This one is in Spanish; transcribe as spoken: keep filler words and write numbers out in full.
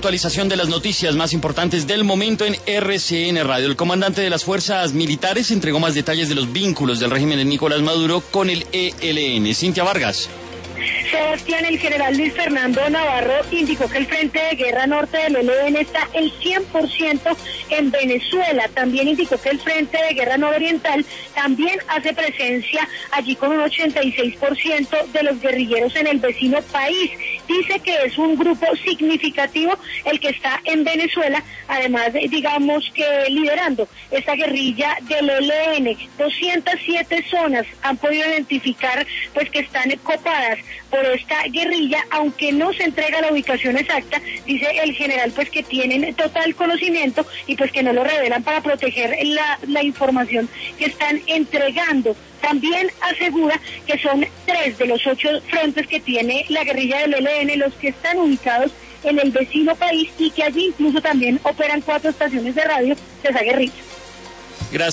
actualización de las noticias más importantes del momento en R C N Radio. El comandante de las fuerzas militares entregó más detalles de los vínculos del régimen de Nicolás Maduro con el E L N. Cintia Vargas. Sebastián, el general Luis Fernando Navarro indicó que el Frente de Guerra Norte del E L N está el cien por ciento en Venezuela. También indicó que el Frente de Guerra Nororiental también hace presencia allí con un ochenta y seis por ciento de los guerrilleros en el vecino país. Dice que es un grupo significativo el que está en Venezuela, además, digamos que liderando esta guerrilla del E L N. doscientas siete zonas han podido identificar pues que están copadas por esta guerrilla, aunque no se entrega la ubicación exacta. Dice el general pues que tienen total conocimiento y pues que no lo revelan para proteger la, la información que están entregando. También asegura que son tres de los ocho frentes que tiene la guerrilla del E L N los que están ubicados en el vecino país y que allí incluso también operan cuatro estaciones de radio de esa guerrilla.